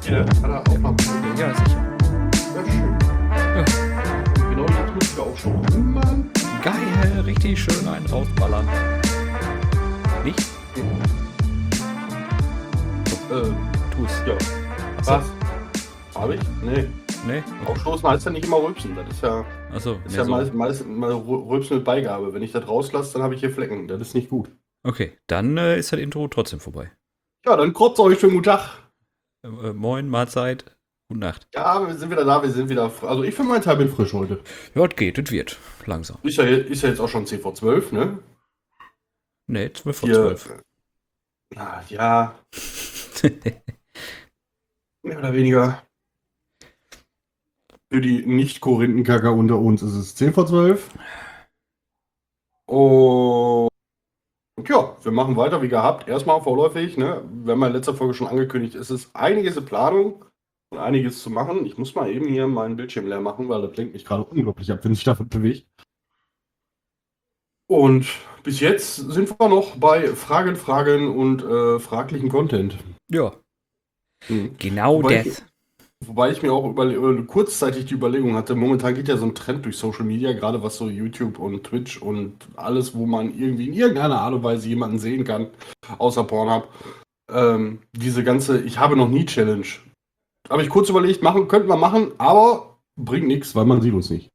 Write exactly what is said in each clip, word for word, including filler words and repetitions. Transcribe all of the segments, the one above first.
Wieder? Hat er auch mal probiert? Ja, sicher. Ja, schön. Ja. Genau, jetzt muss ich auch schon. Mann. Geil, richtig schön einen rausballern. Nicht? Äh, Tu's. ja. Achso. Was? Hab ich? Nee. Nee? Aufstoßen heißt ja nicht immer rülpsen. Das ist ja, Achso. ist Nee, ja so. meist, meist mal Rülpsen mit Beigabe. Wenn ich das rauslasse, dann habe ich hier Flecken. Das ist nicht gut. Okay, dann äh, ist das Intro trotzdem vorbei. Ja, dann krotzt euch. Schönen guten Tag. Äh, äh, moin, Mahlzeit, gute Nacht. Ja, wir sind wieder da. Wir sind wieder. fr- Also, ich für meinen Teil bin frisch heute. Ja, es geht, es wird. Langsam. Ist ja, ist ja jetzt auch schon zehn vor zwölf, ne? Nee, zwölf vor Hier, zwölf. Na, ja, mehr oder weniger. Für die Nicht-Korinthenkacker unter uns ist es zehn vor zwölf. Und ja, wir machen weiter wie gehabt. Erstmal vorläufig, ne? Wir haben ja in letzter Folge schon angekündigt, es ist einiges in Planung und einiges zu machen. Ich muss mal eben hier meinen Bildschirm leer machen, weil das lenkt mich gerade unglaublich ab, wenn sich davon bewegt. Und bis jetzt sind wir noch bei Fragen, Fragen und äh, fraglichen Content. Ja, Hm. genau Wobei das. Wobei ich mir auch überle äh, kurzzeitig die Überlegung hatte, momentan geht ja so ein Trend durch Social Media, gerade was so YouTube und Twitch und alles, wo man irgendwie in irgendeiner Art und Weise jemanden sehen kann, außer Pornhub. Ähm, diese ganze Ich habe noch nie Challenge. Habe ich kurz überlegt, machen, könnten wir machen, aber bringt nichts, weil man sieht uns nicht.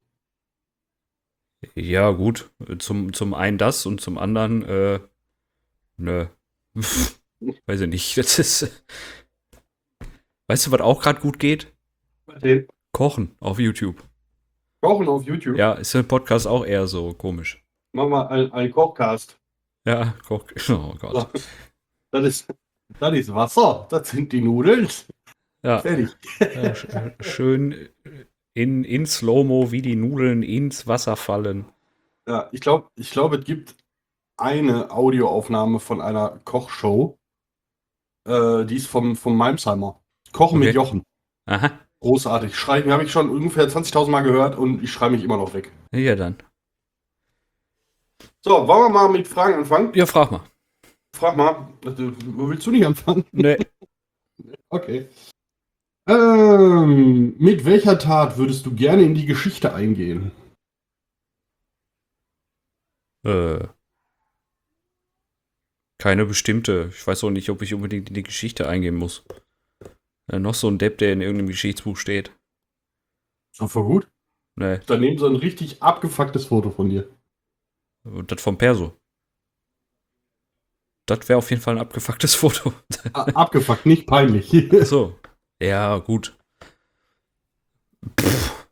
Ja, gut. Zum, zum einen das und zum anderen, äh, ne. Weiß ich nicht. Das ist. Weißt du, was auch gerade gut geht? Den Kochen auf YouTube. Kochen auf YouTube. Ja, ist im Podcast auch eher so komisch. Machen wir einen, einen Kochcast. Ja, Koch. Oh Gott. Das ist, das ist Wasser, das sind die Nudeln. Ja, Fertig. äh, sch- schön in, in Slow-Mo, wie die Nudeln ins Wasser fallen. Ja, ich glaube, ich glaub, es gibt eine Audioaufnahme von einer Kochshow. Äh, die ist vom, vom Malmsheimer. Kochen Okay. mit Jochen. Aha. Großartig. Schreiben habe ich schon ungefähr zwanzigtausend Mal gehört und ich schreibe mich immer noch weg. Ja, dann. So, wollen wir mal mit Fragen anfangen? Ja, frag mal. Frag mal. Also, wo willst du nicht anfangen? Nee. Okay. Ähm, mit welcher Tat würdest du gerne in die Geschichte eingehen? Äh. Keine bestimmte. Ich weiß auch nicht, ob ich unbedingt in die Geschichte eingehen muss. Äh, noch so ein Depp, der in irgendeinem Geschichtsbuch steht. So voll gut. Nee. Daneben so ein richtig abgefucktes Foto von dir. Und das vom Perso. Das wäre auf jeden Fall ein abgefucktes Foto. A- Abgefuckt, nicht peinlich. So. Ja, gut. Pff.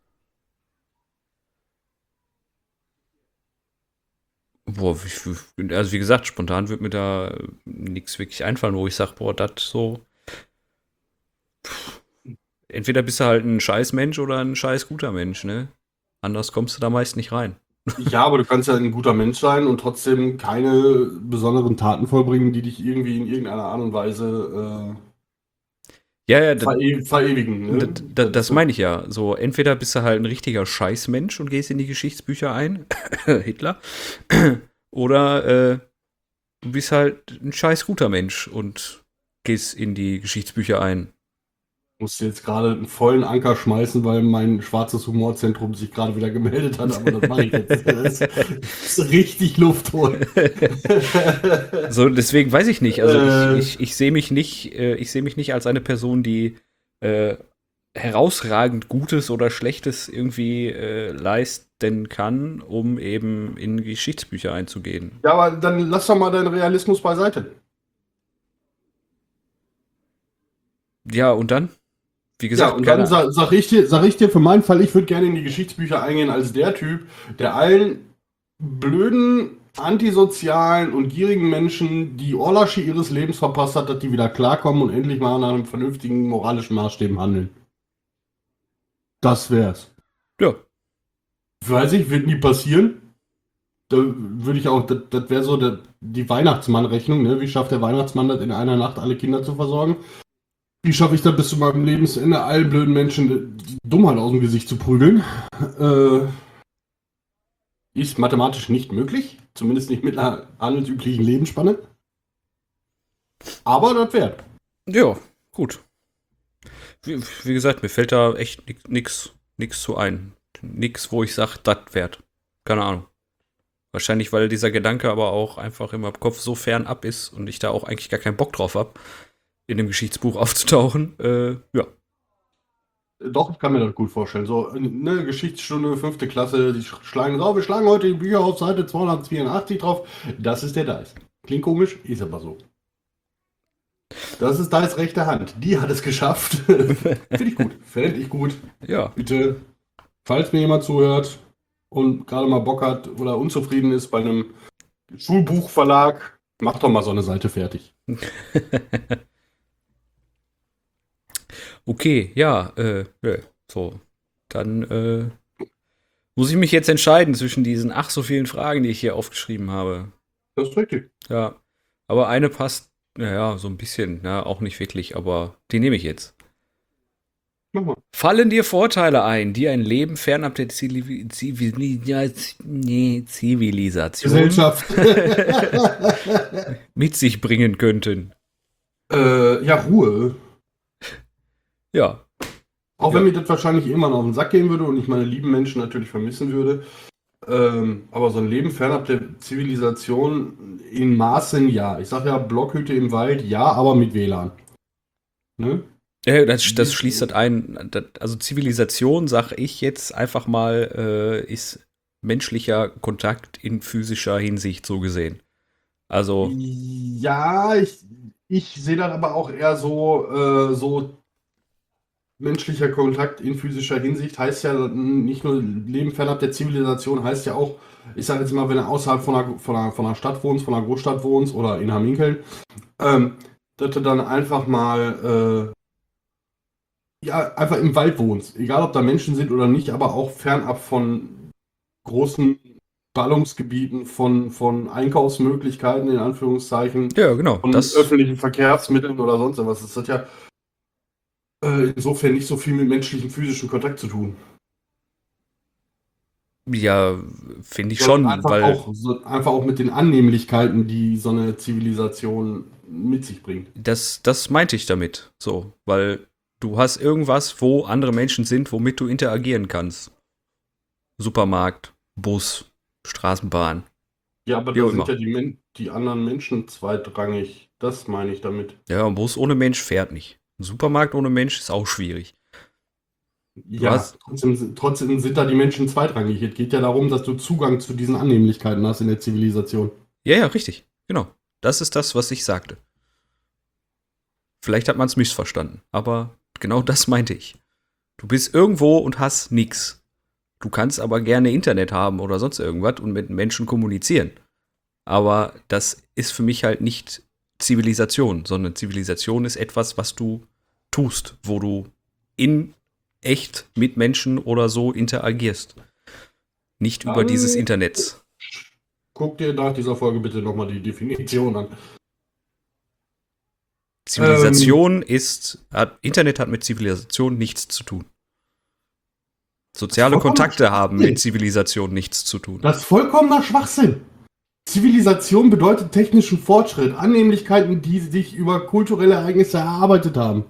Boah, wie- also wie gesagt, spontan wird mir da nichts wirklich einfallen, wo ich sage, boah, das so. Pff. Entweder bist du halt ein scheiß Mensch oder ein scheiß guter Mensch, ne? Anders kommst du da meist nicht rein. Ja, aber du kannst ja ein guter Mensch sein und trotzdem keine besonderen Taten vollbringen, die dich irgendwie in irgendeiner Art und Weise Ja, ja, äh, das, vere verewigen. Ne? das, das, das meine ich ja. So, entweder bist du halt ein richtiger Scheißmensch und gehst in die Geschichtsbücher ein, Hitler, oder äh, du bist halt ein scheiß guter Mensch und gehst in die Geschichtsbücher ein. Ich musste jetzt gerade einen vollen Anker schmeißen, weil mein schwarzes Humorzentrum sich gerade wieder gemeldet hat, aber das mache ich jetzt. Das ist richtig luftvoll. So, deswegen weiß ich nicht. Also Äh. ich, ich, ich sehe mich nicht, äh, ich sehe mich nicht als eine Person, die äh, herausragend Gutes oder Schlechtes irgendwie äh, leisten kann, um eben in Geschichtsbücher einzugehen. Ja, aber dann lass doch mal deinen Realismus beiseite. Ja, und dann? Wie Ja, gesagt, und dann keine- sag, sag, ich dir, sag ich dir für meinen Fall, ich würde gerne in die Geschichtsbücher eingehen als der Typ, der allen blöden, antisozialen und gierigen Menschen die Orlasche ihres Lebens verpasst hat, dass die wieder klarkommen und endlich mal nach einem vernünftigen moralischen Maßstäben handeln. Das wär's. ja. Weiß ich, wird nie passieren. Da würde ich auch, das, das wäre so der, die Weihnachtsmann-Rechnung, ne? Wie schafft der Weihnachtsmann das in einer Nacht alle Kinder zu versorgen? Wie schaffe ich das bis zu meinem Lebensende, allen blöden Menschen die Dummheit aus dem Gesicht zu prügeln? Äh, ist mathematisch nicht möglich. Zumindest nicht mit einer handelsüblichen Lebensspanne. Aber das wäre. Ja, gut. wie, wie gesagt, mir fällt da echt nix, nix zu ein. Nix, wo ich sage, das wert. Keine Ahnung. Wahrscheinlich, weil dieser Gedanke aber auch einfach in meinem Kopf so fern ab ist und ich da auch eigentlich gar keinen Bock drauf habe, in dem Geschichtsbuch aufzutauchen. Äh, ja. Doch, ich kann mir das gut vorstellen. So, eine Geschichtsstunde, fünfte Klasse, die schlagen drauf, wir schlagen heute die Bücher auf Seite zweihundertvierundachtzig drauf. Das ist der Dice. Klingt komisch, ist aber so. Das ist Dice rechte Hand. Die hat es geschafft. Finde ich gut. Fände ich gut. Ja. Bitte, falls mir jemand zuhört und gerade mal Bock hat oder unzufrieden ist bei einem Schulbuchverlag, mach doch mal so eine Seite fertig. Okay, ja, äh, ja, so. Dann äh, muss ich mich jetzt entscheiden zwischen diesen ach so vielen Fragen, die ich hier aufgeschrieben habe. Das ist richtig. Ja, aber eine passt, naja, so ein bisschen, ja, auch nicht wirklich, aber die nehme ich jetzt. Mach mal. Fallen dir Vorteile ein, die ein Leben fernab der Zivil Zivil ja, nee, Zivilisation Gesellschaft. mit sich bringen könnten? äh, ja, Ruhe. Ja. Auch Ja. wenn mir das wahrscheinlich irgendwann auf den Sack gehen würde und ich meine lieben Menschen natürlich vermissen würde. Ähm, aber so ein Leben fernab der Zivilisation in Maßen ja. Ich sag ja, Blockhütte im Wald, ja, aber mit W L A N. Ne? Ja, das, das schließt das ein. Das, also Zivilisation, sag ich jetzt einfach mal, äh, ist menschlicher Kontakt in physischer Hinsicht so gesehen. Also, Ja, ich, ich sehe das aber auch eher so, äh, so menschlicher Kontakt in physischer Hinsicht heißt ja nicht nur Leben fernab der Zivilisation, heißt ja auch, ich sage jetzt mal, wenn du außerhalb von einer, von einer, von einer Stadt wohnst, von einer Großstadt wohnst oder in Hamminkeln, ähm, dass du dann einfach mal, äh, ja, einfach im Wald wohnst. Egal, ob da Menschen sind oder nicht, aber auch fernab von großen Ballungsgebieten, von, von Einkaufsmöglichkeiten, in Anführungszeichen, ja, genau. von Das, öffentlichen Verkehrsmitteln oder sonst was. Das hat ja äh, insofern nicht so viel mit menschlichem physischen Kontakt zu tun. ja, finde ich Sondern schon, einfach weil auch, so, einfach auch mit den Annehmlichkeiten, die so eine Zivilisation mit sich bringt. das, das meinte ich damit. So, weil du hast irgendwas, wo andere Menschen sind, womit du interagieren kannst. Supermarkt, Bus, Straßenbahn. Ja, aber Wie da auch sind immer. ja die, Men die anderen Menschen zweitrangig. Das meine ich damit. Ja, ein Bus ohne Mensch fährt nicht. Ein Supermarkt ohne Mensch ist auch schwierig. Ja, hast- trotzdem, trotzdem sind da die Menschen zweitrangig. Es geht ja darum, dass du Zugang zu diesen Annehmlichkeiten hast in der Zivilisation. Ja, ja, richtig. Genau. Das ist das, was ich sagte. Vielleicht hat man es missverstanden, aber genau das meinte ich. Du bist irgendwo und hast nix. Du kannst aber gerne Internet haben oder sonst irgendwas und mit Menschen kommunizieren. Aber das ist für mich halt nicht Zivilisation, sondern Zivilisation ist etwas, was du tust, wo du in echt mit Menschen oder so interagierst. Nicht über Dann dieses Internet. Guck dir nach dieser Folge bitte nochmal die Definition an. Zivilisation ist, hat, Internet hat mit Zivilisation nichts zu tun. Soziale vollkommener Kontakte haben Schwachsinn. mit Zivilisation nichts zu tun. Das ist vollkommener Schwachsinn. Zivilisation bedeutet technischen Fortschritt, Annehmlichkeiten, die sich über kulturelle Ereignisse erarbeitet haben.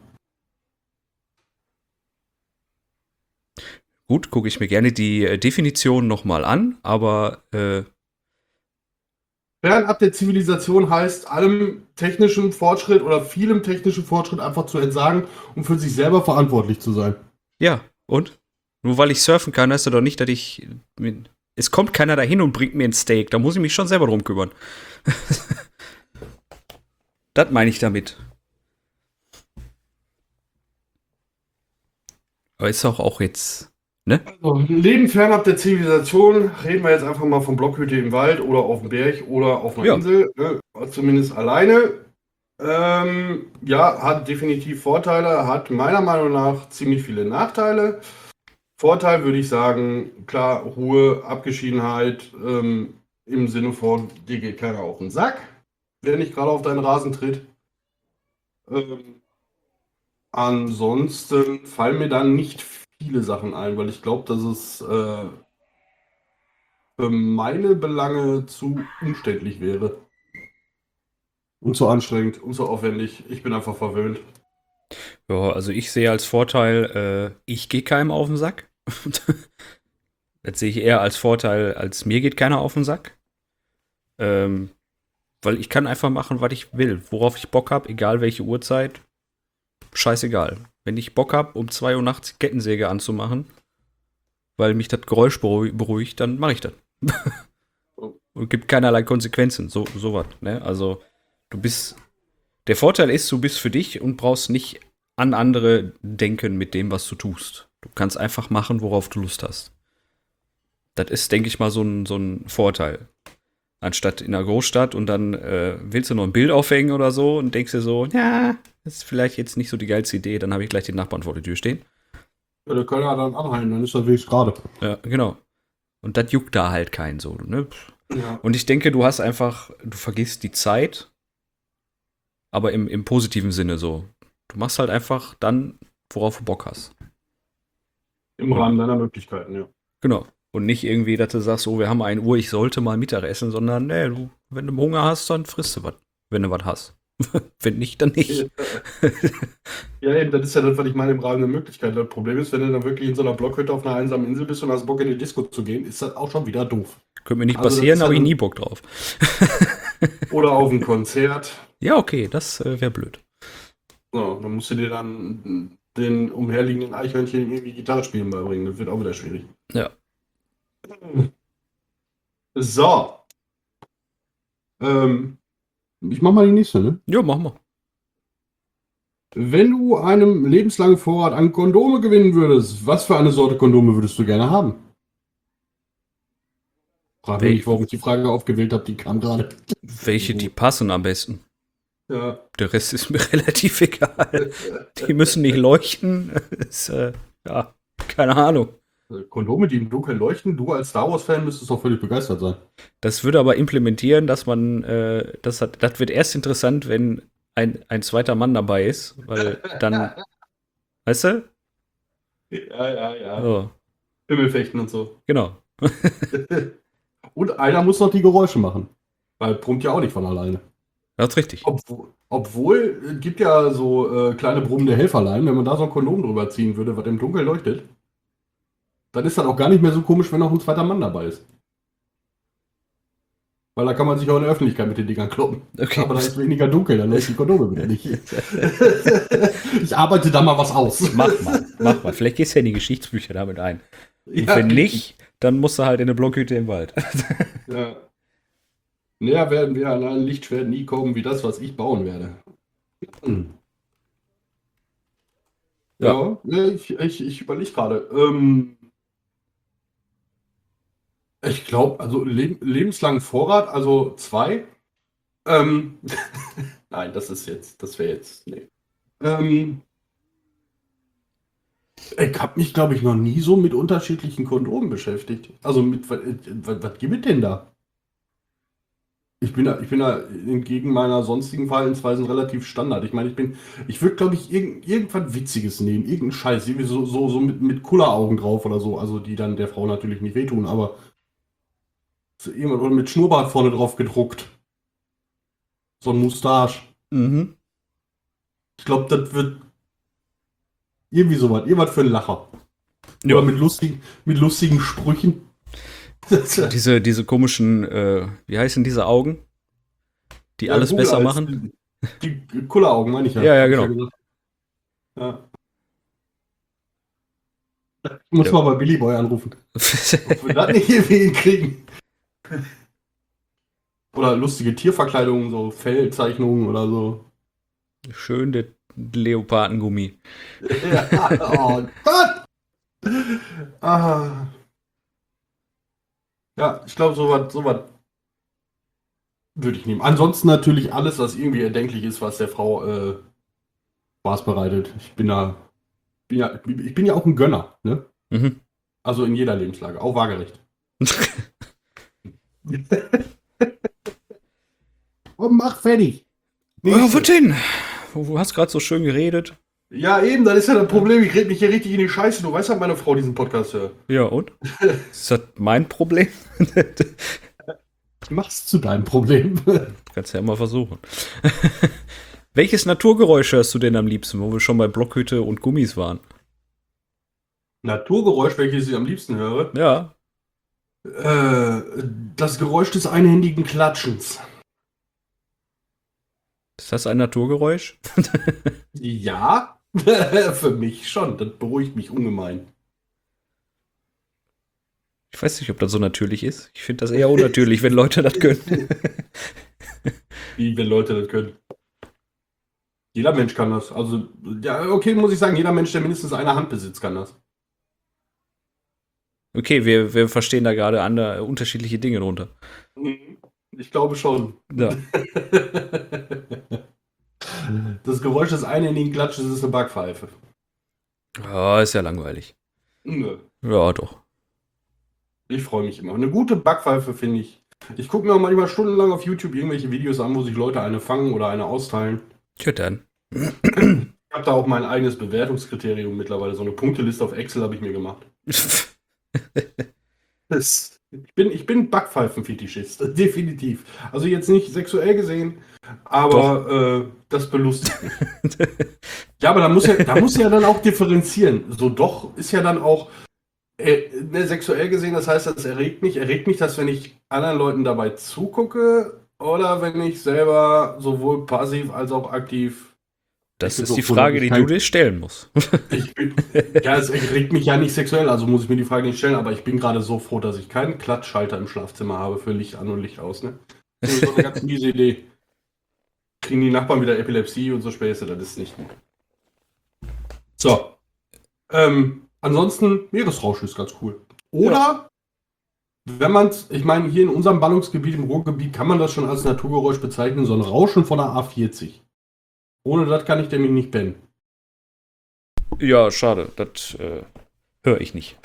Gut, gucke ich mir gerne die äh, Definition nochmal an, aber äh, Fernab der Zivilisation heißt, allem technischen Fortschritt oder vielem technischen Fortschritt einfach zu entsagen und für sich selber verantwortlich zu sein. ja, und? Nur weil ich surfen kann, heißt das doch nicht, dass ich. Es kommt keiner dahin und bringt mir ein Steak. Da muss ich mich schon selber drum kümmern. Das meine ich damit. Aber ist doch auch jetzt. Ne? Also, Leben fernab der Zivilisation, reden wir jetzt einfach mal von Blockhütte im Wald oder auf dem Berg oder auf einer Ja. Insel, ne? Zumindest alleine. Ähm, ja, hat definitiv Vorteile, hat meiner Meinung nach ziemlich viele Nachteile. Vorteil würde ich sagen, klar, Ruhe, Abgeschiedenheit, ähm, im Sinne von, dir geht keiner auf den Sack, wenn nicht gerade auf deinen Rasen tritt. Ähm, ansonsten fallen mir dann nicht viele Sachen ein, weil ich glaube, dass es äh, für meine Belange zu umständlich wäre. Und zu anstrengend und zu aufwendig. Ich bin einfach verwöhnt. Ja, also ich sehe als Vorteil, äh, ich gehe keinem auf den Sack. Das sehe ich eher als Vorteil, als mir geht keiner auf den Sack. Ähm, weil ich kann einfach machen, was ich will, worauf ich Bock habe, egal welche Uhrzeit. Scheißegal. Wenn ich Bock habe, um zwei Uhr nachts die Kettensäge anzumachen, weil mich das Geräusch beruhigt, beruhigt dann mache ich das. Und gibt keinerlei Konsequenzen, so sowas. Ne? Also du bist, der Vorteil ist, du bist für dich und brauchst nicht an andere denken mit dem, was du tust. Du kannst einfach machen, worauf du Lust hast. Das ist, denke ich mal, so ein, so ein Vorteil. Anstatt in einer Großstadt und dann äh, willst du noch ein Bild aufhängen oder so und denkst dir so, ja, das ist vielleicht jetzt nicht so die geilste Idee, dann habe ich gleich den Nachbarn vor der Tür stehen. Ja, da kann er dann anhalten, dann ist er wenigstens gerade. Ja, genau. Und das juckt da halt keinen so. Ne? Ja. Und ich denke, du hast einfach, du vergisst die Zeit, aber im, im positiven Sinne so. Du machst halt einfach dann, worauf du Bock hast. Im Rahmen deiner Möglichkeiten, ja. Genau. Und nicht irgendwie, dass du sagst, oh, wir haben ein Uhr, ich sollte mal Mittag essen, sondern, nee, du, wenn du Hunger hast, dann frisst du was, wenn du was hast. Wenn nicht, dann nicht. Ja, eben, das ist ja das, was ich meine, im Rahmen der Möglichkeiten. Das Problem ist, wenn du dann wirklich in so einer Blockhütte auf einer einsamen Insel bist und hast Bock in die Disco zu gehen, ist das auch schon wieder doof. Könnte mir nicht Also, das passieren, ist habe ich dann- nie Bock drauf. Oder auf ein Konzert. Ja, okay, das äh, wäre blöd. So, dann musst du dir dann den umherliegenden Eichhörnchen irgendwie Gitarre spielen beibringen. Das wird auch wieder schwierig. Ja. So. Ähm, ich mach mal die nächste, ne? Ja, machen wir. Wenn du einen lebenslangen Vorrat an Kondome gewinnen würdest, was für eine Sorte Kondome würdest du gerne haben? Frag mich nicht, warum ich die Frage aufgewählt habe, die kam gerade. Welche, die passen am besten. Ja. Der Rest ist mir relativ egal. Die müssen nicht leuchten. Ist, äh, ja, keine Ahnung. Kondome, die im Dunkeln leuchten, du als Star Wars-Fan müsstest doch völlig begeistert sein. Das würde aber implementieren, dass man, äh, das, hat, das wird erst interessant, wenn ein, ein zweiter Mann dabei ist, weil dann, weißt du? Ja, ja, ja. So, Himmelfechten und so. genau. Und einer muss noch die Geräusche machen. Weil brummt ja auch nicht von alleine. Das ist richtig. Obwohl, obwohl es gibt ja so äh, kleine brummende Helferlein, wenn man da so ein Kondom drüber ziehen würde, was im Dunkeln leuchtet, dann ist das auch gar nicht mehr so komisch, wenn noch ein zweiter Mann dabei ist. Weil da kann man sich auch in der Öffentlichkeit mit den Dingern kloppen. Okay. Aber da ist weniger dunkel, dann leuchten die Kondome wieder nicht. Ich arbeite da mal was aus. Mach mal, mach mal. Vielleicht gehst du ja in die Geschichtsbücher damit ein. Und Ja, wenn nicht, dann musst du halt in eine Blockhütte im Wald. Ja. Näher werden wir an ein Lichtschwert nie kommen, wie das, was ich bauen werde. Hm. Ja, ja, ich, ich, ich überlege gerade. Ähm, ich glaube, also le lebenslangen Vorrat, also zwei. Ähm, Nein, das ist jetzt, das wäre jetzt, nee. Ähm, ich habe mich, glaube ich, noch nie so mit unterschiedlichen Kondomen beschäftigt. Also mit, was, was, was gibt es denn da? Ich bin da, ich bin da entgegen meiner sonstigen Verhaltensweisen relativ Standard. Ich meine, ich bin, ich würde, glaube ich, irgend, irgendwas Witziges nehmen, irgendeinen Scheiß, irgendwie so, so, so mit, mit Kulleraugen drauf oder so, also die dann der Frau natürlich nicht wehtun, aber so irgendwas, oder mit Schnurrbart vorne drauf gedruckt. So ein Mustache. Mhm. Ich glaube, das wird irgendwie sowas, irgendwas für einen Lacher. Ja. Oder mit lustigen, mit lustigen Sprüchen. Diese, diese komischen, äh, wie heißen diese Augen? Die Ja, alles Google besser als- machen? Die Kulleraugen, meine ich ja. Ja, ja, Hab ich genau. gesagt. Ja. Ich muss Ja. mal bei Billy Boy anrufen. Ob wir das nicht irgendwie hinkriegen. Oder lustige Tierverkleidungen, so Fellzeichnungen oder so. Schön der Leopardengummi. Ja, oh Gott! Ah. Ja, ich glaube, sowas so was würde ich nehmen. Ansonsten natürlich alles, was irgendwie erdenklich ist, was der Frau äh, Spaß bereitet. Ich bin da, bin ja, ich bin ja auch ein Gönner, ne? Mhm. Also in jeder Lebenslage, auch waagerecht. Und mach fertig. Ja, was denn? Du hast gerade so schön geredet. Ja, eben, das ist ja das Problem. Ich rede mich hier richtig in die Scheiße. Du weißt, dass meine Frau diesen Podcast hört. Ja, und? Ist das mein Problem? Ich mach's zu deinem Problem. Kannst ja mal versuchen. Welches Naturgeräusch hörst du denn am liebsten, wo wir schon bei Blockhütte und Gummis waren? Naturgeräusch, welches ich am liebsten höre? Ja. Äh, das Geräusch des einhändigen Klatschens. Ist das ein Naturgeräusch? Ja, für mich schon. Das beruhigt mich ungemein. Ich weiß nicht, ob das so natürlich ist. Ich finde das eher unnatürlich, wenn Leute das können. Wie wenn Leute das können. Jeder Mensch kann das. Also, ja, okay, muss ich sagen, jeder Mensch, der mindestens eine Hand besitzt, kann das. Okay, wir, wir verstehen da gerade andere, unterschiedliche Dinge drunter. Ich glaube schon. Ja. Das Geräusch des einhändigen Klatsches ist eine Backpfeife. Oh, ist ja langweilig. Nö. Ja, doch. Ich freue mich immer. Eine gute Backpfeife finde ich. Ich gucke mir auch manchmal stundenlang auf YouTube irgendwelche Videos an, wo sich Leute eine fangen oder eine austeilen. Tja, dann. Ich habe da auch mein eigenes Bewertungskriterium mittlerweile. So eine Punkteliste auf Excel habe ich mir gemacht. Das, ich bin, ich bin Backpfeifen-Fetischist, definitiv. Also jetzt nicht sexuell gesehen, aber äh, das belustigt mich. Ja, aber da muss ja, da muss ja dann auch differenzieren. So doch ist ja dann auch äh, ne, sexuell gesehen, das heißt, das erregt mich. Erregt mich das, wenn ich anderen Leuten dabei zugucke oder wenn ich selber sowohl passiv als auch aktiv. Das Ich ist bin die so froh, Frage, dass die ich du kein- dir stellen musst. Ich bin, ja, es erregt mich ja nicht sexuell, also muss ich mir die Frage nicht stellen, aber ich bin gerade so froh, dass ich keinen Klatschschalter im Schlafzimmer habe für Licht an und Licht aus. Ne? Das ist so eine ganz miese Idee. Kriegen die Nachbarn wieder Epilepsie und so Späße, das ist nicht gut. So. Ähm, ansonsten, Meeresrauschen ist ganz cool. Oder, wenn man es, ich meine, hier in unserem Ballungsgebiet, im Ruhrgebiet, kann man das schon als Naturgeräusch bezeichnen, so ein Rauschen von der A vierzig. Ohne das kann ich nämlich nicht pennen. Ja, schade. Das äh, höre ich nicht.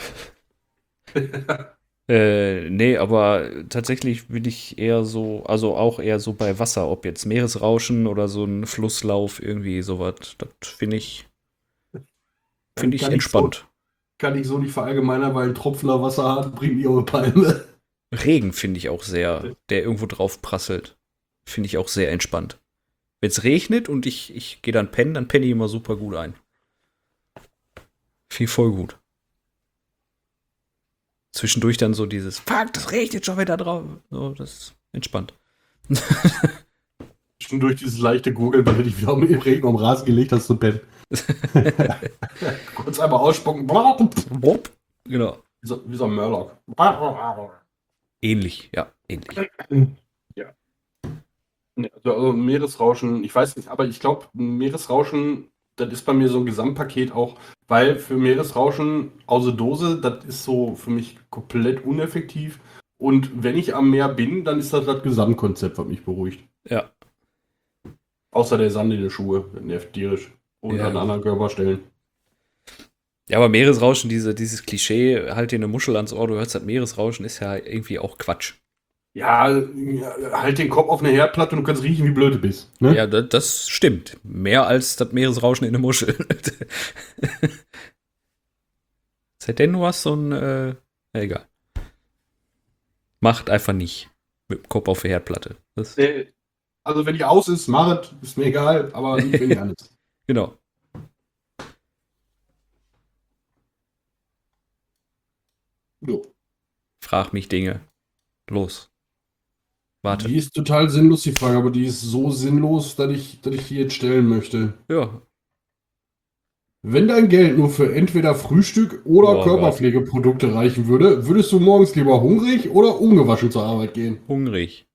äh, nee, aber tatsächlich bin ich eher so, also auch eher so bei Wasser, ob jetzt Meeresrauschen oder so ein Flusslauf, irgendwie sowas. Das finde ich, finde ich Kann entspannt. So, kann ich so nicht verallgemeinern, weil ein Tropfender Wasser hat, bringt die auch eine Palme. Regen finde ich auch sehr, der irgendwo drauf prasselt. Finde ich auch sehr entspannt. Wenn es regnet und ich, ich gehe dann pennen, dann penne ich immer super gut ein. Finde ich voll gut. Zwischendurch dann so dieses, fuck, das regnet schon wieder drauf. So, das ist entspannt. Zwischendurch dieses leichte Gurgeln, weil du dich wieder um den Regen um Rasen gelegt hast zu pennen. Kurz einmal ausspucken. Wupp. Genau. Wie so, wie so ein Murloc. Ähnlich, ja, ähnlich. Ja. Nee, also, also Meeresrauschen, ich weiß nicht, aber ich glaube, Meeresrauschen, das ist bei mir so ein Gesamtpaket auch, weil für Meeresrauschen außer Dose, das ist so für mich komplett uneffektiv. Und wenn ich am Meer bin, dann ist das das Gesamtkonzept, was mich beruhigt. Ja. Außer der Sand in den Schuhe, das nervt tierisch. Und Ja. an anderen Körperstellen. Ja, aber Meeresrauschen, diese, dieses Klischee, halt dir eine Muschel ans Ohr, du hörst das Meeresrauschen, ist ja irgendwie auch Quatsch. Ja, ja, halt den Kopf auf eine Herdplatte und du kannst riechen, wie blöd du bist. Ne? Ja, das, das stimmt. Mehr als das Meeresrauschen in der Muschel. Seitdem du hast so ein, äh, na, egal. Macht einfach nicht. Mit dem Kopf auf der Herdplatte. Das, Äh, Also wenn die aus ist, mach es, ist mir egal, aber nicht, wenn die an ist. genau. So. Frag mich Dinge. Los. Warte. Die ist total sinnlos, die Frage, aber die ist so sinnlos, dass ich, dass ich die jetzt stellen möchte. Ja. Wenn dein Geld nur für entweder Frühstück oder Oh, Körperpflegeprodukte reichen würde, würdest du morgens lieber hungrig oder ungewaschen zur Arbeit gehen? Hungrig.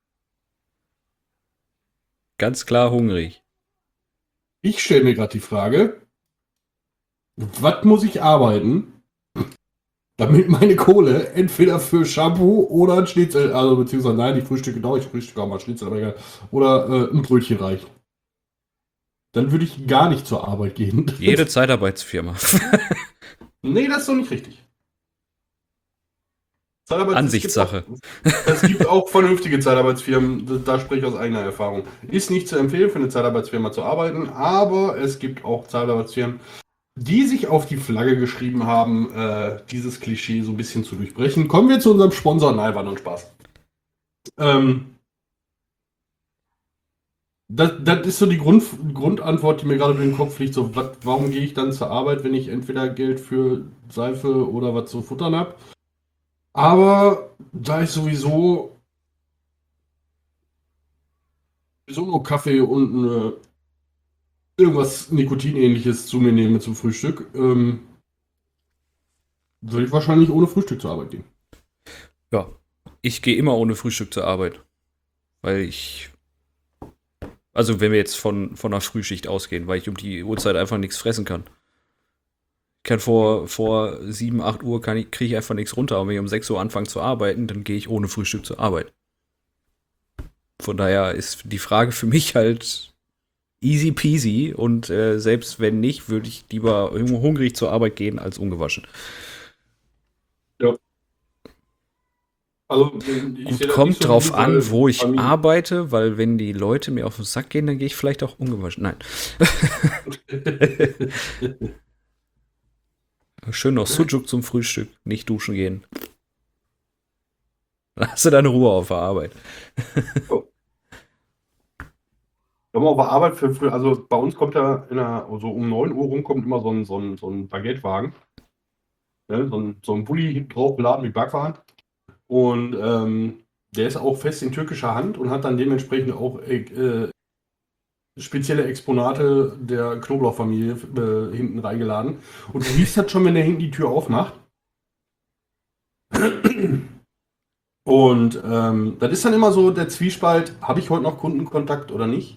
Ganz klar hungrig. Ich stelle mir gerade die Frage, was muss ich arbeiten, damit meine Kohle entweder für Shampoo oder ein Schnitzel, also beziehungsweise nein, die Frühstücke, doch, ich frühstücke auch mal Schnitzel, aber egal, oder äh, ein Brötchen reicht. Dann würde ich gar nicht zur Arbeit gehen. Jede Zeitarbeitsfirma. Nee, das ist doch nicht richtig. Zeitarbeits- Ansichtssache. Es gibt, auch, es gibt auch vernünftige Zeitarbeitsfirmen, da, da spreche ich aus eigener Erfahrung. Ist nicht zu empfehlen, für eine Zeitarbeitsfirma zu arbeiten, aber es gibt auch Zeitarbeitsfirmen, die sich auf die Flagge geschrieben haben, äh, dieses Klischee so ein bisschen zu durchbrechen. Kommen wir zu unserem Sponsor. Nein, war nur ein Spaß. Ähm, Das, das ist so die Grund, Grundantwort, die mir gerade durch den Kopf liegt. So, wat, warum gehe ich dann zur Arbeit, wenn ich entweder Geld für Seife oder was zu futtern habe? Aber da ich sowieso, sowieso nur Kaffee und eine, irgendwas Nikotinähnliches zu mir nehme zum Frühstück, ähm, würde ich wahrscheinlich ohne Frühstück zur Arbeit gehen. Ja, ich gehe immer ohne Frühstück zur Arbeit. Weil ich. Also, wenn wir jetzt von, von einer Frühschicht ausgehen, weil ich um die Uhrzeit einfach nichts fressen kann. Ich kann vor, vor sieben, acht Uhr kann ich, kriege ich einfach nichts runter. Und wenn ich um sechs Uhr anfange zu arbeiten, dann gehe ich ohne Frühstück zur Arbeit. Von daher ist die Frage für mich halt easy peasy. Und äh, selbst wenn nicht, würde ich lieber irgendwo hungrig zur Arbeit gehen als ungewaschen. Ja. Also, ich Gut, sehe das kommt nicht so drauf wie du, weil an, wo ich Familie- arbeite, weil wenn die Leute mir auf den Sack gehen, dann gehe ich vielleicht auch ungewaschen. Nein. Schön noch Sujuk zum Frühstück, nicht duschen gehen. Dann hast du deine Ruhe auf der Arbeit. Wenn man auf der Arbeit für früh, also bei uns kommt ja in der, so um neun Uhr rum kommt immer so ein, so ein, so ein Baguettewagen. Ne? So ein, so ein Bulli hinten drauf beladen mit Backwaren. Und ähm, der ist auch fest in türkischer Hand und hat dann dementsprechend auch äh, spezielle Exponate der Knoblauchfamilie äh, hinten reingeladen. Und du riechst das schon, wenn der hinten die Tür aufmacht. Und ähm, das ist dann immer so der Zwiespalt, habe ich heute noch Kundenkontakt oder nicht?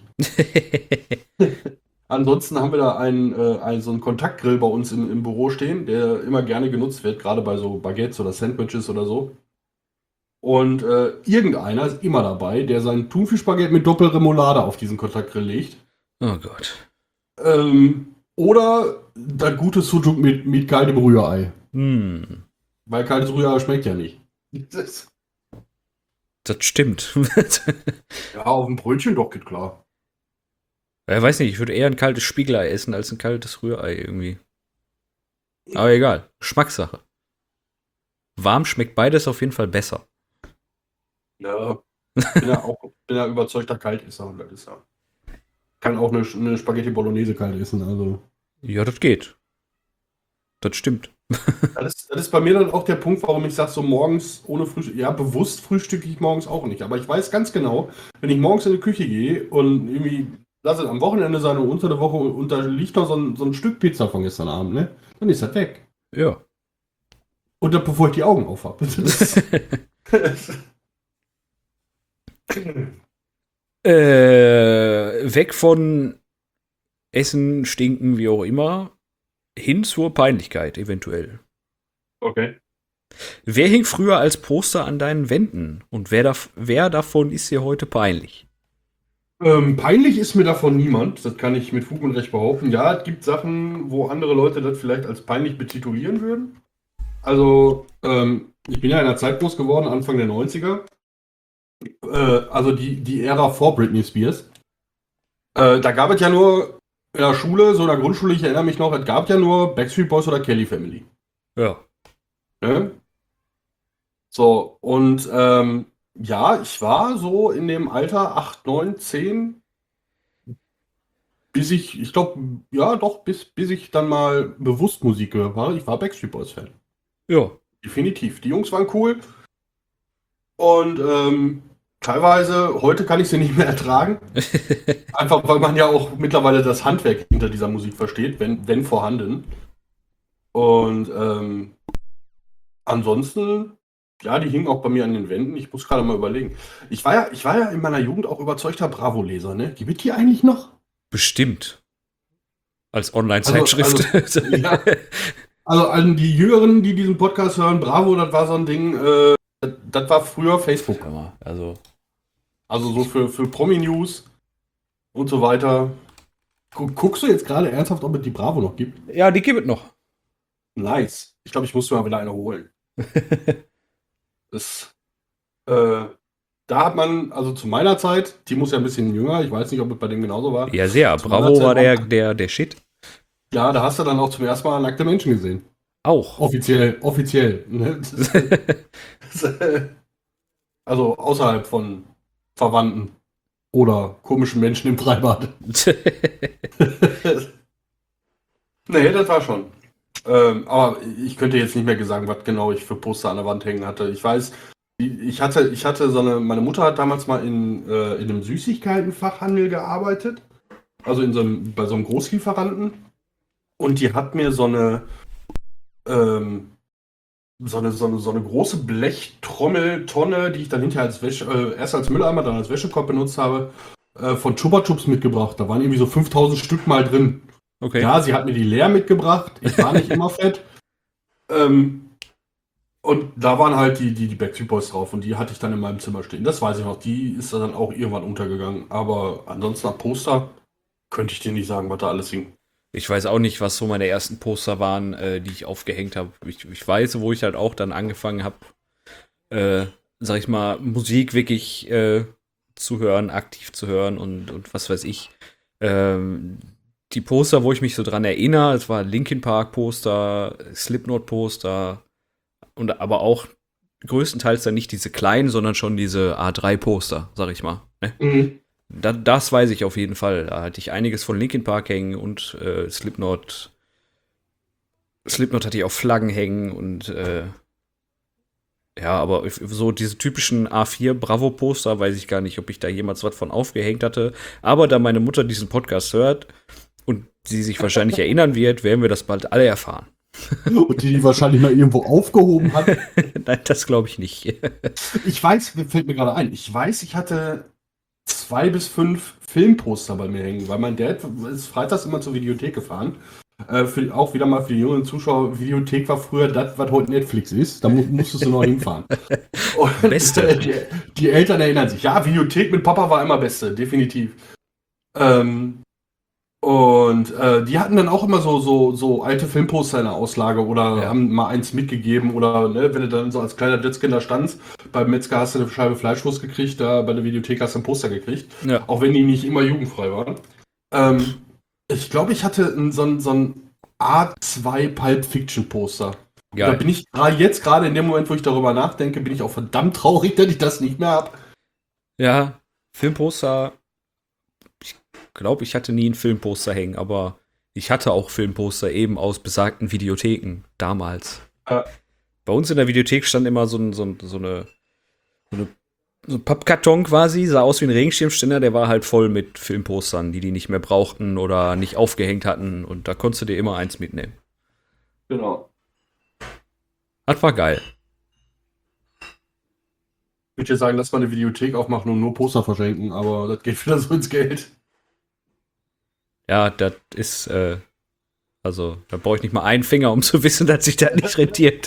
Ansonsten haben wir da einen, äh, einen, so einen Kontaktgrill bei uns im, im Büro stehen, der immer gerne genutzt wird, gerade bei so Baguettes oder Sandwiches oder so. Und äh, irgendeiner ist immer dabei, der sein Thunfischbaguette mit Doppelremoulade auf diesen Kontaktgrill legt. Oh Gott. Ähm, oder das gute Sujuk mit, mit kaltem Rührei. Hm. Weil kaltes Rührei schmeckt ja nicht. Das stimmt. Ja, auf dem Brötchen doch, geht klar. Ja, weiß nicht, ich würde eher ein kaltes Spiegelei essen als ein kaltes Rührei irgendwie. Aber egal, Geschmackssache. Warm schmeckt beides auf jeden Fall besser. Ja, bin ja auch bin ja überzeugter Kaltesser. Und das ist ja. Kann auch eine, eine Spaghetti Bolognese kalt essen. Also. Ja, das geht. Das stimmt. Das ist, das ist bei mir dann auch der Punkt, warum ich sage, so morgens ohne Frühstück. Ja, bewusst frühstücke ich morgens auch nicht. Aber ich weiß ganz genau, wenn ich morgens in die Küche gehe und irgendwie, lass es am Wochenende sein oder unter der Woche und da liegt noch so ein, so ein Stück Pizza von gestern Abend, ne? Dann ist das weg. Ja. Und dann, bevor ich die Augen auf habe. äh, weg von Essen, Stinken, wie auch immer, hin zur Peinlichkeit eventuell. Okay. Wer hing früher als Poster an deinen Wänden? Und wer, da, wer davon ist dir heute peinlich? Ähm, peinlich ist mir davon niemand. Das kann ich mit Fug und Recht behaupten. Ja, es gibt Sachen, wo andere Leute das vielleicht als peinlich betitulieren würden. Also, ähm, ich bin ja in einer Zeit groß geworden, Anfang der neunziger. Äh, also die, die Ära vor Britney Spears. Äh, da gab es ja nur in der Schule, so in der Grundschule, ich erinnere mich noch, es gab ja nur Backstreet Boys oder Kelly Family. Ja. Ne? So, und ähm, ja, ich war so in dem Alter acht, neun, zehn, bis ich, ich glaube, ja doch, bis, bis ich dann mal bewusst Musik gehört habe. Ich war Backstreet Boys Fan. Ja. Definitiv. Die Jungs waren cool. Und ähm, teilweise, heute kann ich sie nicht mehr ertragen. Einfach, weil man ja auch mittlerweile das Handwerk hinter dieser Musik versteht, wenn, wenn vorhanden. Und ähm, ansonsten, ja, die hingen auch bei mir an den Wänden. Ich muss gerade mal überlegen. Ich war ja, ich war ja in meiner Jugend auch überzeugter Bravo-Leser, ne? Gibt es die eigentlich noch? Bestimmt. Als Online-Zeitschrift. Also, also, ja. Also an die Jüngeren, die diesen Podcast hören, Bravo, das war so ein Ding, äh, das, das war früher Facebook. Hör mal, also. Also so für, für Promi-News und so weiter. Guckst du jetzt gerade ernsthaft, ob es die Bravo noch gibt? Ja, die gibt es noch. Nice. Ich glaube, ich muss mir mal wieder eine holen. Das, äh, da hat man, also zu meiner Zeit, die muss ja ein bisschen jünger, ich weiß nicht, ob es bei dem genauso war. Ja, sehr. Zu meiner Bravo Zeit war der, auch- der, der Shit. Ja, da hast du dann auch zum ersten Mal nackte Menschen gesehen. Auch. Offiziell, offiziell. Ne? Das, äh, also außerhalb von Verwandten Oder komischen Menschen im Freibad. Nee, das war schon. Ähm, aber ich könnte jetzt nicht mehr sagen, was genau ich für Poster an der Wand hängen hatte. Ich weiß, ich hatte, ich hatte so eine, meine Mutter hat damals mal in, äh, in einem Süßigkeitenfachhandel gearbeitet. Also in so einem, bei so einem Großlieferanten. Und die hat mir so eine, ähm, so eine, so eine, so eine große Blechtrommeltonne, die ich dann hinterher als Wäsche, äh, erst als Mülleimer, dann als Wäschekorb benutzt habe, äh, von Chupa Chups mitgebracht. Da waren irgendwie so fünftausend Stück mal drin. Okay. Ja, sie hat mir die leer mitgebracht. Ich war nicht immer fett. Ähm, und da waren halt die, die, die Backstreet Boys drauf und die hatte ich dann in meinem Zimmer stehen. Das weiß ich noch. Die ist dann auch irgendwann untergegangen. Aber ansonsten nach Poster könnte ich dir nicht sagen, was da alles hing. Ich weiß auch nicht, was so meine ersten Poster waren, äh, die ich aufgehängt habe. Ich, ich weiß, wo ich halt auch dann angefangen habe, äh, sag ich mal, Musik wirklich äh, zu hören, aktiv zu hören und, und was weiß ich. Ähm, die Poster, wo ich mich so dran erinnere, es war Linkin Park Poster, Slipknot Poster und aber auch größtenteils dann nicht diese kleinen, sondern schon diese A drei Poster, sag ich mal. Ne? Mhm. Da, das weiß ich auf jeden Fall. Da hatte ich einiges von Linkin Park hängen und äh, Slipknot. Slipknot hatte ich auf Flaggen hängen und äh, ja, aber so diese typischen A vier Bravo-Poster weiß ich gar nicht, ob ich da jemals was von aufgehängt hatte. Aber da meine Mutter diesen Podcast hört und sie sich wahrscheinlich erinnern wird, werden wir das bald alle erfahren. Und die die wahrscheinlich mal irgendwo aufgehoben hat. Nein, das glaube ich nicht. Ich weiß, fällt mir gerade ein, ich weiß, ich hatte zwei bis fünf Filmposter bei mir hängen, weil mein Dad ist freitags immer zur Videothek gefahren. Äh, für, auch wieder mal für die jungen Zuschauer, Videothek war früher das, was heute Netflix ist. Da mu musstest du noch hinfahren. Und Beste. Die, die Eltern erinnern sich. Ja, Videothek mit Papa war immer Beste, definitiv. Ähm, und äh, die hatten dann auch immer so, so, so alte Filmposter in der Auslage oder Ja. haben mal eins mitgegeben oder ne, wenn du dann so als kleiner Jetzkind da standst, beim Metzger hast du eine Scheibe Fleischwurst gekriegt, da bei der Videothek hast du ein Poster gekriegt, Ja. auch wenn die nicht immer jugendfrei waren. Ähm, ich glaube, ich hatte ein, so ein, so ein A zwei Pulp Fiction Poster. Geil. Da bin ich gerade jetzt, gerade in dem Moment, wo ich darüber nachdenke, bin ich auch verdammt traurig, dass ich das nicht mehr habe. Ja, Filmposter. Ich glaube, ich hatte nie ein Filmposter hängen, aber ich hatte auch Filmposter eben aus besagten Videotheken damals. Äh. Bei uns in der Videothek stand immer so, ein, so, ein, so eine, so eine so ein Pappkarton quasi, sah aus wie ein Regenschirmständer, der war halt voll mit Filmpostern, die die nicht mehr brauchten oder nicht aufgehängt hatten und da konntest du dir immer eins mitnehmen. Genau. Das war geil. Ich würde dir sagen, lass mal eine Videothek aufmachen und nur Poster verschenken, aber das geht wieder so ins Geld. Ja, das ist, äh, also, da brauche ich nicht mal einen Finger, um zu wissen, dass sich das nicht rentiert.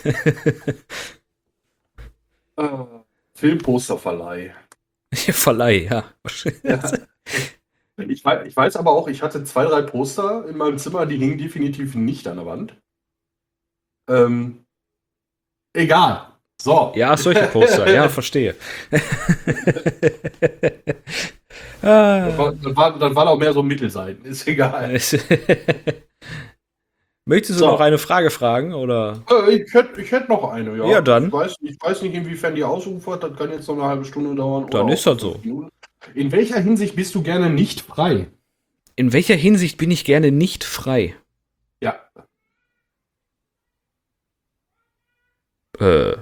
äh, Filmposterverleih. Verleih, ja. Ja. Ich, weiß, ich weiß aber auch, ich hatte zwei, drei Poster in meinem Zimmer, die hingen definitiv nicht an der Wand. Ähm, egal. So. Ja, solche Poster, ja, verstehe. Das war, das, war, das waren auch mehr so Mittelseiten, ist egal. Möchtest du So. noch eine Frage fragen, oder? Äh, ich hätte ich hätt noch eine, ja. Ja, dann. Ich weiß, ich weiß nicht, inwiefern die ausufert, das kann jetzt noch eine halbe Stunde dauern. Dann oder ist auch das so. fünf Minuten. In welcher Hinsicht bist du gerne nicht frei? In welcher Hinsicht bin ich gerne nicht frei? Ja. Äh.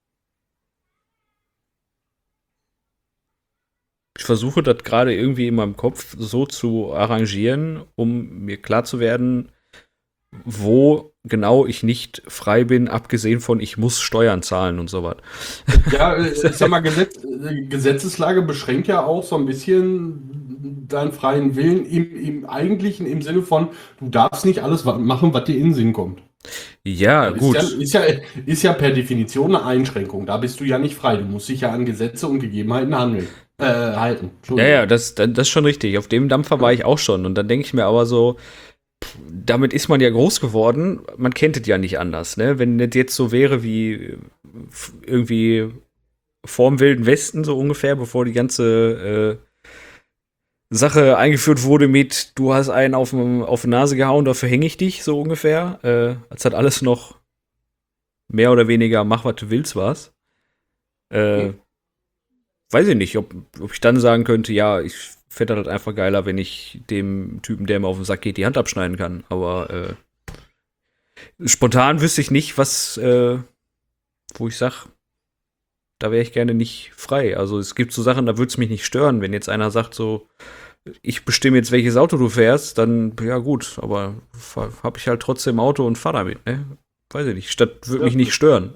Ich versuche das gerade irgendwie in meinem Kopf so zu arrangieren, um mir klar zu werden, wo genau ich nicht frei bin, abgesehen von ich muss Steuern zahlen und sowas. Ja, äh, ich sag mal, Gesetz, äh, Gesetzeslage beschränkt ja auch so ein bisschen deinen freien Willen im, im Eigentlichen, im Sinne von, du darfst nicht alles wa- machen, was dir in den Sinn kommt. Ja, Das gut. Ist ja, ist, ja, ist ja per Definition eine Einschränkung. Da bist du ja nicht frei. Du musst dich ja an Gesetze und Gegebenheiten handeln, äh, halten. Ja, Entschuldigung. ja, das, das ist schon richtig. Auf dem Dampfer war ich auch schon. Und dann denke ich mir aber so, pff, damit ist man ja groß geworden. Man kennt es ja nicht anders, ne? Wenn das jetzt so wäre wie f- irgendwie vorm Wilden Westen, so ungefähr, bevor die ganze äh, Sache eingeführt wurde mit, du hast einen auf, auf die Nase gehauen, dafür hänge ich dich, so ungefähr. Äh, als hat alles noch mehr oder weniger mach, was du willst, war's. Äh, weiß ich nicht, ob, ob ich dann sagen könnte, ja, ich fände das einfach geiler, wenn ich dem Typen, der mir auf den Sack geht, die Hand abschneiden kann. Aber äh, spontan wüsste ich nicht, was, äh, wo ich sag, da wäre ich gerne nicht frei. Also es gibt so Sachen, da würde es mich nicht stören, wenn jetzt einer sagt so, ich bestimme jetzt, welches Auto du fährst, dann, ja gut, aber habe ich halt trotzdem Auto und fahre damit, ne? Weiß ich nicht, Stadt würde mich nicht stören.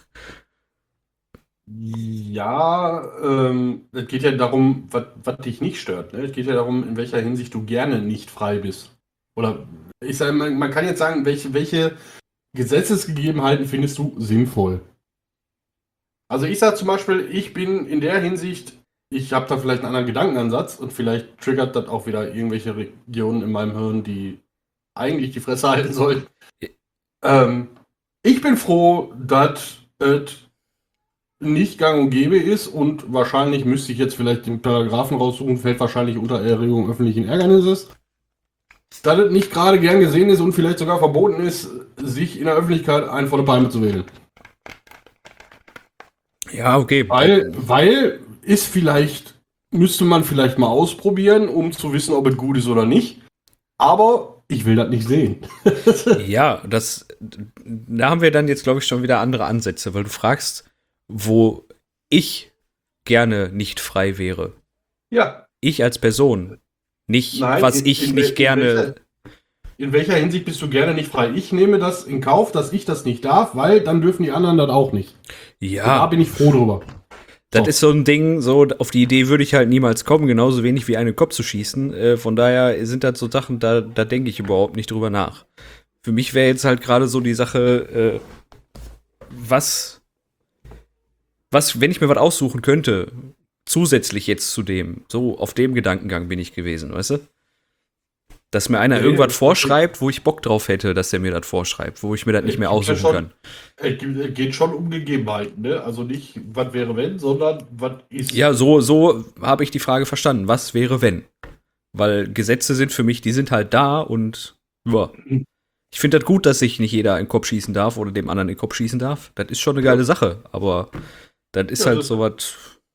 Ja, ähm, es geht ja darum, was dich nicht stört. Ne? Es geht ja darum, in welcher Hinsicht du gerne nicht frei bist. Oder ich sage, man, man kann jetzt sagen, welche, welche Gesetzesgegebenheiten findest du sinnvoll? Also ich sage zum Beispiel, ich bin in der Hinsicht, ich habe da vielleicht einen anderen Gedankenansatz und vielleicht triggert das auch wieder irgendwelche Regionen in meinem Hirn, die eigentlich die Fresse halten sollen. Ähm, ich bin froh, dass es nicht gang und gäbe ist und wahrscheinlich müsste ich jetzt vielleicht den Paragraphen raussuchen, fällt wahrscheinlich unter Erregung öffentlichen Ärgernisses. Dass es nicht gerade gern gesehen ist und vielleicht sogar verboten ist, sich in der Öffentlichkeit einen vor der Palme zu wählen. Ja, okay. Weil, weil ist vielleicht, müsste man vielleicht mal ausprobieren, um zu wissen, ob es gut ist oder nicht. Aber ich will das nicht sehen. Ja, das, da haben wir dann jetzt, glaube ich, schon wieder andere Ansätze, weil du fragst, wo ich gerne nicht frei wäre. Ja. Ich als Person. Nicht, Nein, was in, ich in, nicht in gerne. Welcher, in welcher Hinsicht bist du gerne nicht frei? Ich nehme das in Kauf, dass ich das nicht darf, weil dann dürfen die anderen das auch nicht. Ja. Und da bin ich froh drüber. Das So. ist so ein Ding, so auf die Idee würde ich halt niemals kommen, genauso wenig wie einen Kopf zu schießen. Äh, von daher sind das so Sachen, da, da denke ich überhaupt nicht drüber nach. Für mich wäre jetzt halt gerade so die Sache, äh, was, was, wenn ich mir was aussuchen könnte, zusätzlich jetzt zu dem, so auf dem Gedankengang bin ich gewesen, weißt du? Dass mir einer Nee, irgendwas das- vorschreibt, wo ich Bock drauf hätte, dass der mir das vorschreibt, wo ich mir das nicht mehr Es gibt ja aussuchen schon- kann. Es geht schon um Gegebenheiten, ne? Also nicht, was wäre wenn, sondern was ist. Ja, so, so habe ich die Frage verstanden. Was wäre, wenn? Weil Gesetze sind für mich, die sind halt da und ja. Ich finde das gut, dass sich nicht jeder in den Kopf schießen darf oder dem anderen in den Kopf schießen darf. Das ist schon eine geile Ja. Sache, aber das ist Ja, halt das- sowas.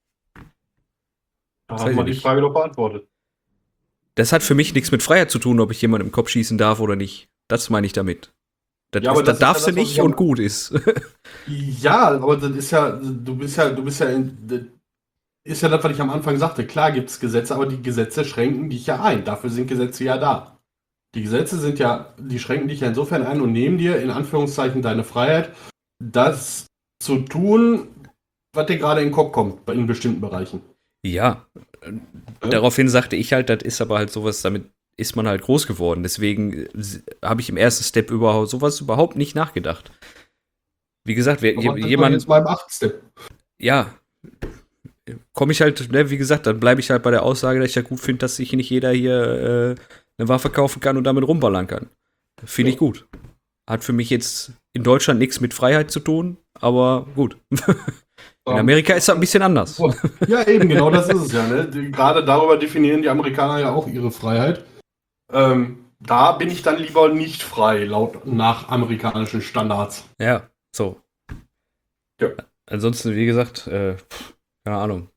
Da weiß haben ich wir die nicht. Frage doch beantwortet. Das hat für mich nichts mit Freiheit zu tun, ob ich jemanden im Kopf schießen darf oder nicht. Das meine ich damit. Das, Ja, aber ist, das das ist ja darfst das, du was nicht ich und am- gut ist. Ja, aber das ist ja, du bist ja, du bist ja, in, das ist ja das, was ich am Anfang sagte. Klar gibt es Gesetze, aber die Gesetze schränken dich ja ein. Dafür sind Gesetze ja da. Die Gesetze sind ja, die schränken dich ja insofern ein und nehmen dir in Anführungszeichen deine Freiheit, das zu tun, was dir gerade in den Kopf kommt, bei in bestimmten Bereichen. Ja. Daraufhin sagte ich halt, das ist aber halt sowas, damit ist man halt groß geworden. Deswegen habe ich im ersten Step überhaupt sowas überhaupt nicht nachgedacht. Wie gesagt, wer, Aber das war jemand, jetzt beim achten Step. ja, komme ich halt, ne, wie gesagt, dann bleibe ich halt bei der Aussage, dass ich ja gut finde, dass sich nicht jeder hier äh, eine Waffe kaufen kann und damit rumballern kann. Finde ich Ja. gut. Hat für mich jetzt in Deutschland nichts mit Freiheit zu tun, aber gut. In Amerika ist das ein bisschen anders. Ja, eben, genau das ist es ja. Ne? Die, gerade darüber definieren die Amerikaner ja auch ihre Freiheit. Ähm, da bin ich dann lieber nicht frei, laut nach amerikanischen Standards. Ja, so. Ja. Ansonsten, wie gesagt, äh, pff, keine Ahnung.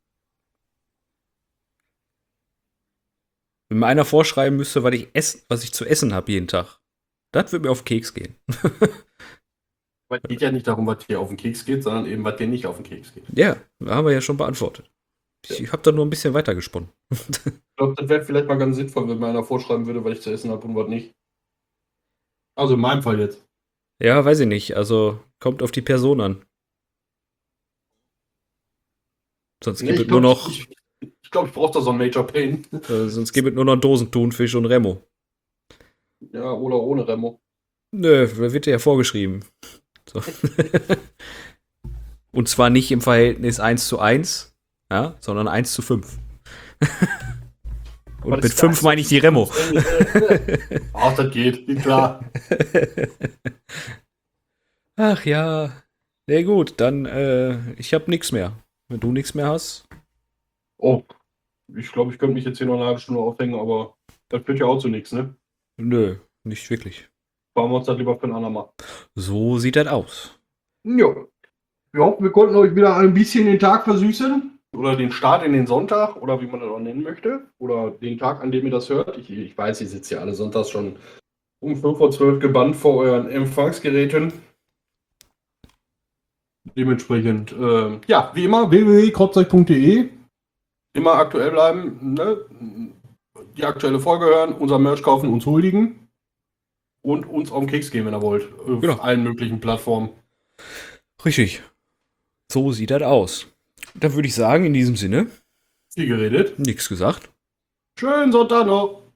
Wenn mir einer vorschreiben müsste, was ich, ess, was ich zu essen habe jeden Tag, das würde mir auf den Keks gehen. Weil es geht ja nicht darum, was dir auf den Keks geht, sondern eben, was dir nicht auf den Keks geht. Ja, haben wir ja schon beantwortet. Ich habe da nur ein bisschen weiter gesponnen. Ich glaube, das wäre vielleicht mal ganz sinnvoll, wenn mir einer vorschreiben würde, was ich zu essen habe und was nicht. Also in meinem Fall jetzt. Ja, weiß ich nicht. Also kommt auf die Person an. Sonst Nee, gibt ich es nur glaube, noch, ich, ich, glaub, ich brauche da so einen Major Pain. äh, sonst gibt es nur noch Dosentunfisch und Remo. Ja, oder ohne Remo. Nö, da wird dir ja vorgeschrieben. So. Und zwar nicht im Verhältnis eins zu eins, ja, sondern eins zu fünf. Und Was mit ist fünf das? meine ich die Remo. Ach, das geht, klar. Ach ja. Sehr gut, dann, äh, ich habe nichts mehr. Wenn du nichts mehr hast. Oh, ich glaube, ich könnte mich jetzt hier noch eine halbe Stunde aufhängen, aber das führt ja auch zu nichts, ne? Nö, nicht wirklich. Fahren wir uns das lieber für ein andermal. So sieht das aus. Ja. Wir hoffen, wir konnten euch wieder ein bisschen den Tag versüßen. oder den Start in den Sonntag oder wie man das auch nennen möchte. Oder den Tag, an dem ihr das hört. Ich, ich weiß, ihr sitzt ja alle sonntags schon um fünf Uhr zwölf gebannt vor euren Empfangsgeräten. Dementsprechend, äh, ja, wie immer, w w w punkt kropzeug punkt de. Immer aktuell bleiben, ne? Die aktuelle Folge hören, unser Merch kaufen, uns huldigen und uns auf den Keks gehen, wenn ihr wollt. Auf Genau. allen möglichen Plattformen. Richtig. So sieht das aus. Dann würde ich sagen, in diesem Sinne, Viel geredet. nichts gesagt. Schönen Sonntag noch.